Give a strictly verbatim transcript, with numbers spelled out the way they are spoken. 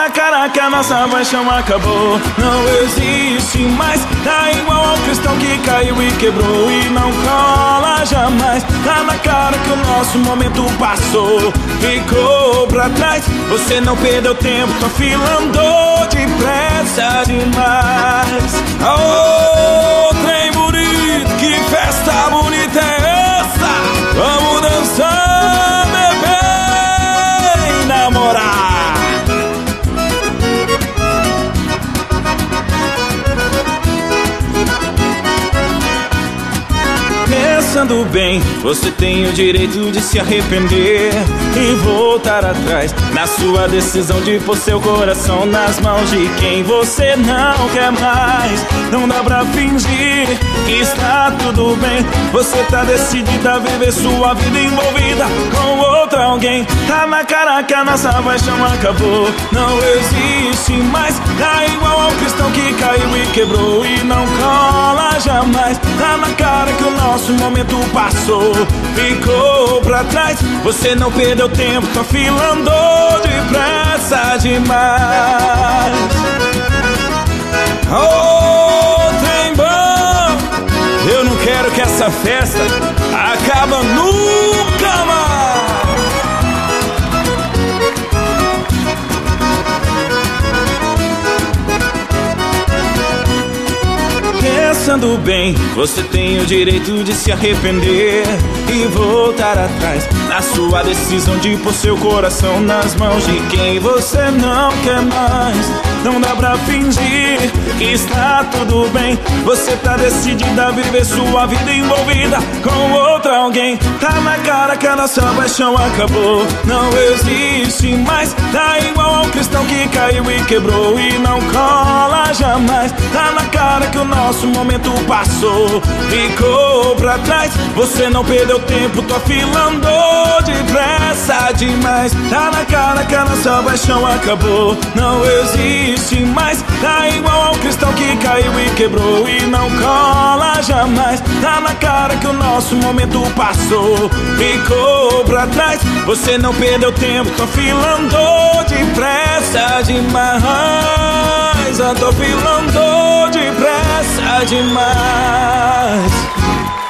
na cara que a nossa paixão acabou. Não existe mais. Tá igual ao cristão que caiu e quebrou e não cola jamais. Tá na cara que o nosso momento passou, ficou pra trás. Você não perdeu tempo, tua fila andou depressa demais. Ô, trem bonito, que festa bonita é essa? Vamos dançar, beber e namorar. Pensando bem, você tem o direito de se arrepender e voltar atrás na sua decisão de pôr seu coração nas mãos de quem você não quer mais. Não dá pra fingir que está tudo bem. Você tá decidida a viver sua vida envolvida com outro alguém. Tá na cara que a nossa paixão acabou. Não existe mais. Tá igual ao cristão que caiu e quebrou e não cola jamais. Tá na cara que o nosso momento passou, ficou pra trás. Você não perdeu tempo, tua fila andou depressa demais. Oh, trem bom, eu não quero que essa festa acaba nunca mais. Pensando bem, você tem o direito de se arrepender e voltar atrás na sua decisão de pôr seu coração nas mãos de quem você não quer mais. Não dá pra fingir que está tudo bem. Você tá decidida a viver sua vida envolvida com outro alguém. Tá na cara que a nossa paixão acabou. Não existe mais. Tá igual ao cristão que caiu e quebrou e não cola jamais. Tá na cara que o nosso momento passou, ficou pra trás. Você não perdeu tempo, tua fila andou depressa demais. Tá na cara que a nossa paixão acabou. Não existe mais. Tá igual ao cristão que caiu e quebrou e não cola jamais. Tá na cara que o nosso momento passou, ficou pra trás. Você não perdeu tempo, tua fila andou depressa demais. A tua fila andou depressa demais.